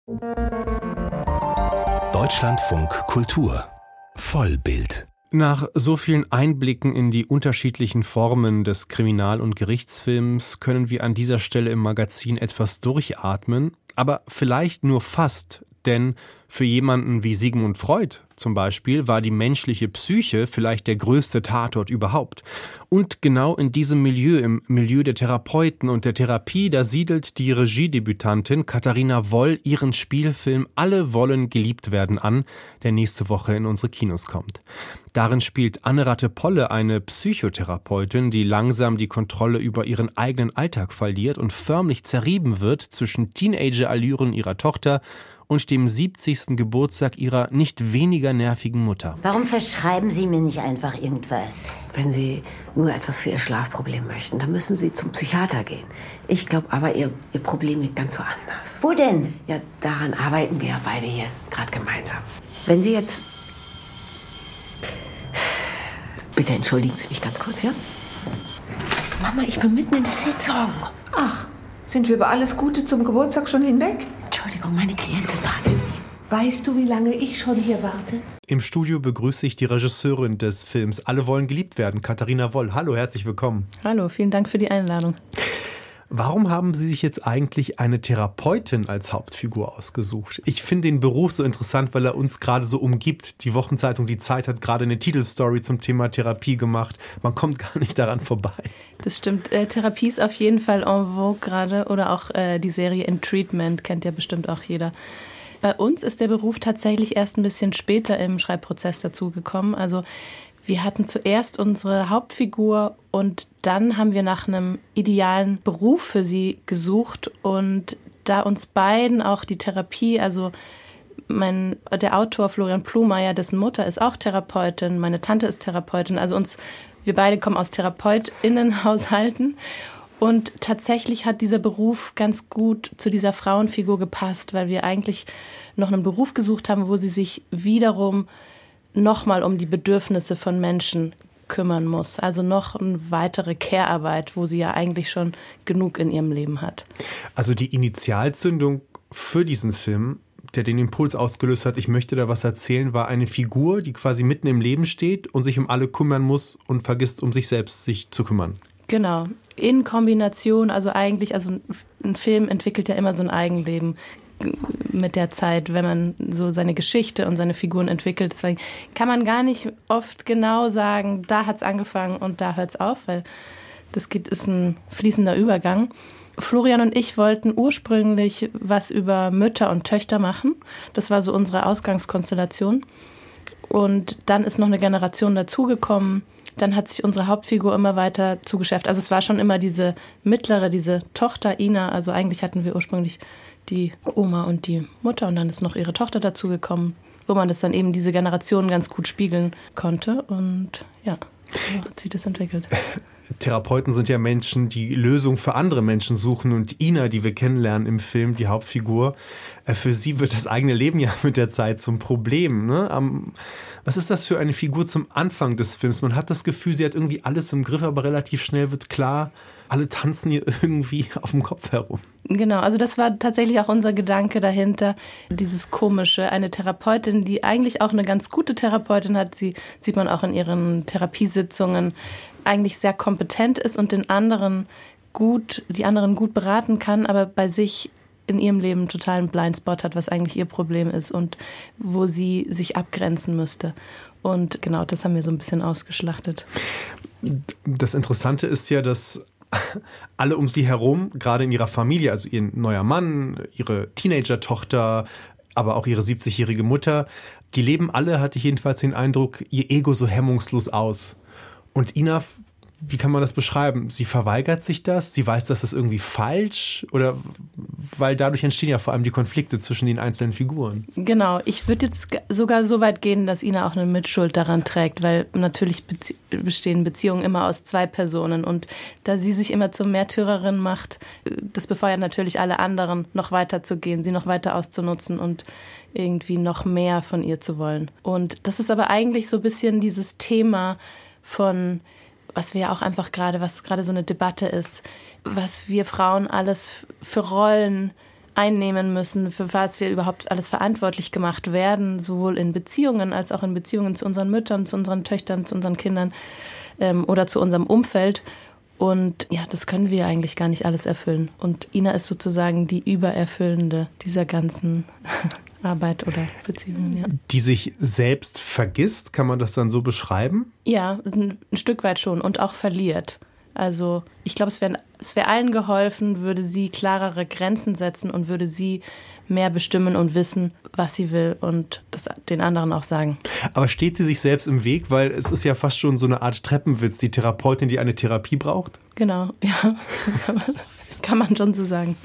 Deutschlandfunk Kultur Vollbild. Nach so vielen Einblicken in die unterschiedlichen Formen des Kriminal- und Gerichtsfilms können wir an dieser Stelle im Magazin etwas durchatmen, aber vielleicht nur fast, denn für jemanden wie Sigmund Freud zum Beispiel war die menschliche Psyche vielleicht der größte Tatort überhaupt. Und genau in diesem Milieu, im Milieu der Therapeuten und der Therapie, da siedelt die Regiedebütantin Katharina Woll ihren Spielfilm Alle wollen geliebt werden an, der nächste Woche in unsere Kinos kommt. Darin spielt Anne Ratte-Polle eine Psychotherapeutin, die langsam die Kontrolle über ihren eigenen Alltag verliert und förmlich zerrieben wird zwischen Teenager-Allüren ihrer Tochter und dem 70. Geburtstag ihrer nicht weniger nervigen Mutter. Warum verschreiben Sie mir nicht einfach irgendwas? Wenn Sie nur etwas für Ihr Schlafproblem möchten, dann müssen Sie zum Psychiater gehen. Ich glaube aber, Ihr Problem liegt ganz woanders. Wo denn? Ja, daran arbeiten wir ja beide hier gerade gemeinsam. Wenn Sie jetzt... Bitte entschuldigen Sie mich ganz kurz, ja? Mama, ich bin mitten in der Sitzung. Ach, sind wir über alles Gute zum Geburtstag schon hinweg? Entschuldigung, meine Klientin wartet. Weißt du, wie lange ich schon hier warte? Im Studio begrüße ich die Regisseurin des Films Alle wollen geliebt werden, Katharina Woll. Hallo, herzlich willkommen. Hallo, vielen Dank für die Einladung. Warum haben Sie sich jetzt eigentlich eine Therapeutin als Hauptfigur ausgesucht? Ich finde den Beruf so interessant, weil er uns gerade so umgibt. Die Wochenzeitung Die Zeit hat gerade eine Titelstory zum Thema Therapie gemacht. Man kommt gar nicht daran vorbei. Das stimmt. Therapie ist auf jeden Fall en vogue gerade. Oder auch die Serie In Treatment kennt ja bestimmt auch jeder. Bei uns ist der Beruf tatsächlich erst ein bisschen später im Schreibprozess dazugekommen. Also wir hatten zuerst unsere Hauptfigur und dann haben wir nach einem idealen Beruf für sie gesucht. Und da uns beiden auch die Therapie, also der Autor Florian Pluhmeier, dessen Mutter ist auch Therapeutin, meine Tante ist Therapeutin, also wir beide kommen aus TherapeutInnenhaushalten. Und tatsächlich hat dieser Beruf ganz gut zu dieser Frauenfigur gepasst, weil wir eigentlich noch einen Beruf gesucht haben, wo sie sich wiederum nochmal um die Bedürfnisse von Menschen kümmern muss. Also noch eine weitere Care-Arbeit, wo sie ja eigentlich schon genug in ihrem Leben hat. Also die Initialzündung für diesen Film, der den Impuls ausgelöst hat, ich möchte da was erzählen, war eine Figur, die quasi mitten im Leben steht und sich um alle kümmern muss und vergisst, um sich selbst sich zu kümmern. Genau. In Kombination, also ein Film entwickelt ja immer so ein Eigenleben mit der Zeit, wenn man so seine Geschichte und seine Figuren entwickelt. Deswegen kann man gar nicht oft genau sagen, da hat es angefangen und da hört es auf, weil ist ein fließender Übergang. Florian und ich wollten ursprünglich was über Mütter und Töchter machen. Das war so unsere Ausgangskonstellation. Und dann ist noch eine Generation dazugekommen. Dann hat sich unsere Hauptfigur immer weiter zugeschäft. Also es war schon immer diese Tochter Ina. Also eigentlich hatten wir ursprünglich die Oma und die Mutter und dann ist noch ihre Tochter dazugekommen, wo man das dann eben diese Generationen ganz gut spiegeln konnte. Und ja, so hat sich das entwickelt. Therapeuten sind ja Menschen, die Lösungen für andere Menschen suchen und Ina, die wir kennenlernen im Film, die Hauptfigur, für sie wird das eigene Leben ja mit der Zeit zum Problem. Ne? Was ist das für eine Figur zum Anfang des Films? Man hat das Gefühl, sie hat irgendwie alles im Griff, aber relativ schnell wird klar, alle tanzen ihr irgendwie auf dem Kopf herum. Genau, also das war tatsächlich auch unser Gedanke dahinter, dieses Komische. Eine Therapeutin, die eigentlich auch eine ganz gute Therapeutin hat, sie sieht man auch in ihren Therapiesitzungen, eigentlich sehr kompetent ist und die anderen gut beraten kann, aber bei sich in ihrem Leben total einen Blindspot hat, was eigentlich ihr Problem ist und wo sie sich abgrenzen müsste. Und genau, das haben wir so ein bisschen ausgeschlachtet. Das Interessante ist ja, dass alle um sie herum, gerade in ihrer Familie, also ihr neuer Mann, ihre Teenager-Tochter, aber auch ihre 70-jährige Mutter, die leben alle, hatte ich jedenfalls den Eindruck, ihr Ego so hemmungslos aus. Und Ina, wie kann man das beschreiben? Sie verweigert sich das? Sie weiß, dass das irgendwie falsch? Oder weil dadurch entstehen ja vor allem die Konflikte zwischen den einzelnen Figuren. Genau, ich würde jetzt sogar so weit gehen, dass Ina auch eine Mitschuld daran trägt, weil natürlich bestehen Beziehungen immer aus zwei Personen. Und da sie sich immer zur Märtyrerin macht, das befeuert natürlich alle anderen, noch weiter zu gehen, sie noch weiter auszunutzen und irgendwie noch mehr von ihr zu wollen. Und das ist aber eigentlich so ein bisschen dieses Thema von, was wir ja auch einfach was gerade so eine Debatte ist, was wir Frauen alles für Rollen einnehmen müssen, für was wir überhaupt alles verantwortlich gemacht werden, sowohl in Beziehungen als auch in Beziehungen zu unseren Müttern, zu unseren Töchtern, zu unseren Kindern oder zu unserem Umfeld. Und ja, das können wir eigentlich gar nicht alles erfüllen. Und Ina ist sozusagen die Übererfüllende dieser ganzen Arbeit oder Beziehungen. Ja. Die sich selbst vergisst, kann man das dann so beschreiben? Ja, ein Stück weit schon und auch verliert. Also ich glaube, es wäre allen geholfen, würde sie klarere Grenzen setzen und würde sie mehr bestimmen und wissen, was sie will und das den anderen auch sagen. Aber steht sie sich selbst im Weg? Weil es ist ja fast schon so eine Art Treppenwitz, die Therapeutin, die eine Therapie braucht. Genau, ja, kann man schon so sagen.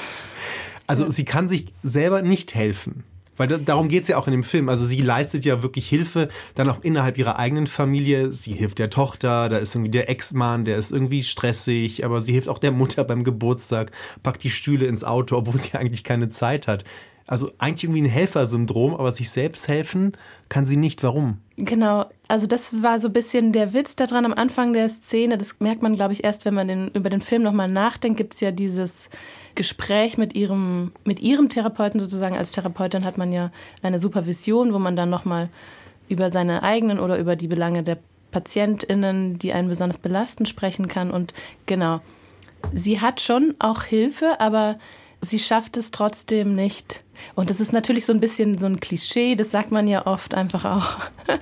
Also sie kann sich selber nicht helfen. Weil darum geht es ja auch in dem Film. Also sie leistet ja wirklich Hilfe, dann auch innerhalb ihrer eigenen Familie. Sie hilft der Tochter, da ist irgendwie der Ex-Mann, der ist irgendwie stressig, aber sie hilft auch der Mutter beim Geburtstag, packt die Stühle ins Auto, obwohl sie eigentlich keine Zeit hat. Also eigentlich irgendwie ein Helfersyndrom, aber sich selbst helfen kann sie nicht. Warum? Genau, also das war so ein bisschen der Witz daran am Anfang der Szene. Das merkt man, glaube ich, erst, wenn man über den Film nochmal nachdenkt, gibt es ja dieses Gespräch mit ihrem Therapeuten sozusagen. Als Therapeutin hat man ja eine Supervision, wo man dann nochmal über seine eigenen oder über die Belange der PatientInnen, die einen besonders belasten, sprechen kann. Und genau, sie hat schon auch Hilfe, aber sie schafft es trotzdem nicht. Und das ist natürlich so ein bisschen so ein Klischee, das sagt man ja oft einfach auch.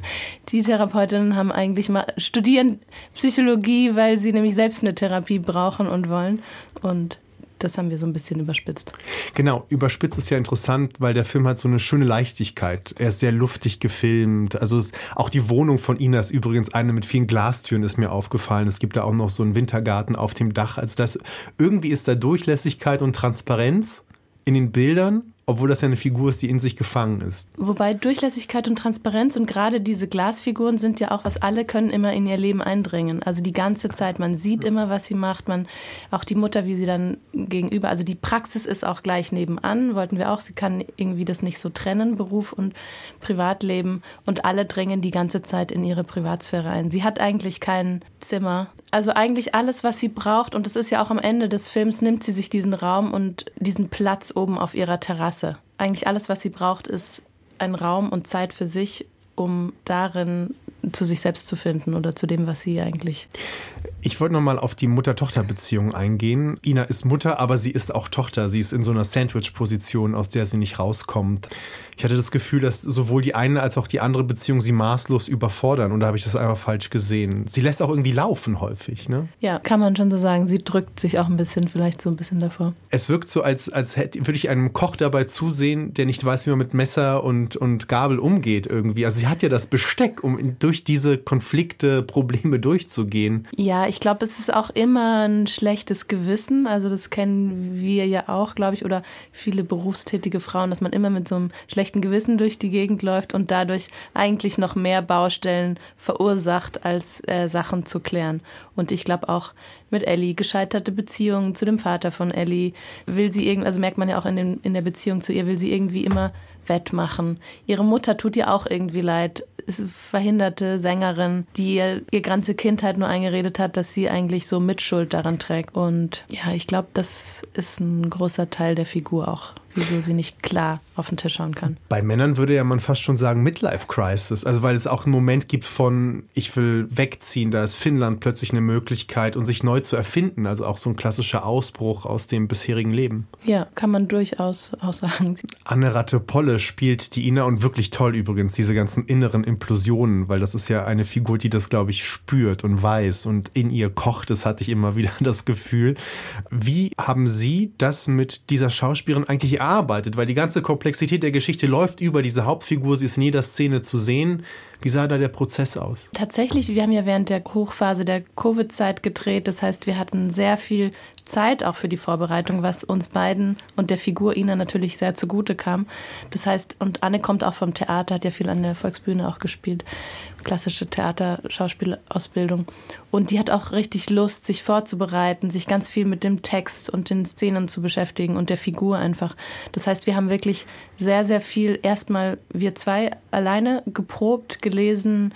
Die Therapeutinnen haben eigentlich studieren Psychologie, weil sie nämlich selbst eine Therapie brauchen und wollen. Und das haben wir so ein bisschen überspitzt. Genau, überspitzt ist ja interessant, weil der Film hat so eine schöne Leichtigkeit. Er ist sehr luftig gefilmt. Also auch die Wohnung von Ina ist übrigens eine mit vielen Glastüren, ist mir aufgefallen. Es gibt da auch noch so einen Wintergarten auf dem Dach. Also irgendwie ist da Durchlässigkeit und Transparenz in den Bildern, obwohl das ja eine Figur ist, die in sich gefangen ist. Wobei Durchlässigkeit und Transparenz und gerade diese Glasfiguren sind ja auch, was alle können immer in ihr Leben eindringen. Also die ganze Zeit, man sieht immer, was sie macht, auch die Mutter, wie sie dann gegenüber, also die Praxis ist auch gleich nebenan, wollten wir auch, sie kann irgendwie das nicht so trennen, Beruf und Privatleben, und alle dringen die ganze Zeit in ihre Privatsphäre ein. Sie hat eigentlich kein Zimmer. Also eigentlich alles, was sie braucht, und das ist ja auch am Ende des Films, nimmt sie sich diesen Raum und diesen Platz oben auf ihrer Terrasse. Eigentlich alles, was sie braucht, ist ein Raum und Zeit für sich, um darin zu sich selbst zu finden oder zu dem, was sie eigentlich... Ich wollte noch mal auf die Mutter-Tochter-Beziehung eingehen. Ina ist Mutter, aber sie ist auch Tochter. Sie ist in so einer Sandwich-Position, aus der sie nicht rauskommt. Ich hatte das Gefühl, dass sowohl die eine als auch die andere Beziehung sie maßlos überfordern. Und da habe ich das einfach falsch gesehen. Sie lässt auch irgendwie laufen häufig, ne? Ja, kann man schon so sagen. Sie drückt sich auch vielleicht so ein bisschen davor. Es wirkt so, als würde ich einem Koch dabei zusehen, der nicht weiß, wie man mit Messer und Gabel umgeht irgendwie. Also sie hat ja das Besteck, um durch diese Konflikte, Probleme durchzugehen. Ja, ich glaube, es ist auch immer ein schlechtes Gewissen. Also das kennen wir ja auch, glaube ich, oder viele berufstätige Frauen, dass man immer mit so einem schlechten Gewissen durch die Gegend läuft und dadurch eigentlich noch mehr Baustellen verursacht, als Sachen zu klären. Und ich glaube auch mit Ellie, gescheiterte Beziehungen zu dem Vater von Ellie, also merkt man ja auch in der Beziehung zu ihr, will sie irgendwie immer wettmachen. Ihre Mutter tut ihr auch irgendwie leid, ist verhinderte Sängerin, die ihr ganze Kindheit nur eingeredet hat, dass sie eigentlich so Mitschuld daran trägt. Und ja, ich glaube, das ist ein großer Teil der Figur auch, wieso sie nicht klar auf den Tisch schauen kann. Bei Männern würde ja man fast schon sagen Midlife-Crisis. Also weil es auch einen Moment gibt von, ich will wegziehen, da ist Finnland plötzlich eine Möglichkeit und sich neu zu erfinden. Also auch so ein klassischer Ausbruch aus dem bisherigen Leben. Ja, kann man durchaus auch sagen. Anne Ratte-Polle spielt die Ina, und wirklich toll übrigens, diese ganzen inneren Implosionen, weil das ist ja eine Figur, die das, glaube ich, spürt und weiß und in ihr kocht. Das hatte ich immer wieder das Gefühl. Wie haben Sie das mit dieser Schauspielerin eigentlich erarbeitet? Weil die ganze Komplexität der Geschichte läuft über diese Hauptfigur, sie ist in jeder Szene zu sehen. Wie sah da der Prozess aus? Tatsächlich, wir haben ja während der Hochphase der Covid-Zeit gedreht. Das heißt, wir hatten sehr viel Zeit auch für die Vorbereitung, was uns beiden und der Figur Ina natürlich sehr zugute kam. Das heißt, und Anne kommt auch vom Theater, hat ja viel an der Volksbühne auch gespielt, klassische Theaterschauspielausbildung. Und die hat auch richtig Lust, sich vorzubereiten, sich ganz viel mit dem Text und den Szenen zu beschäftigen und der Figur einfach. Das heißt, wir haben wirklich sehr, sehr viel erstmal wir zwei alleine geprobt, gelesen,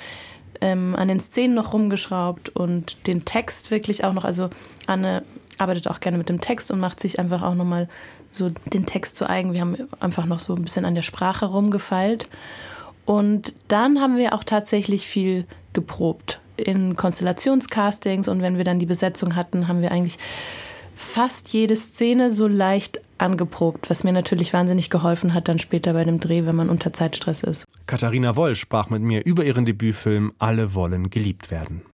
an den Szenen noch rumgeschraubt und den Text wirklich auch noch, also Anne arbeitet auch gerne mit dem Text und macht sich einfach auch nochmal so den Text zu eigen. Wir haben einfach noch so ein bisschen an der Sprache rumgefeilt. Und dann haben wir auch tatsächlich viel geprobt in Konstellationscastings. Und wenn wir dann die Besetzung hatten, haben wir eigentlich fast jede Szene so leicht angeprobt, was mir natürlich wahnsinnig geholfen hat dann später bei dem Dreh, wenn man unter Zeitstress ist. Katharina Woll sprach mit mir über ihren Debütfilm Alle wollen geliebt werden.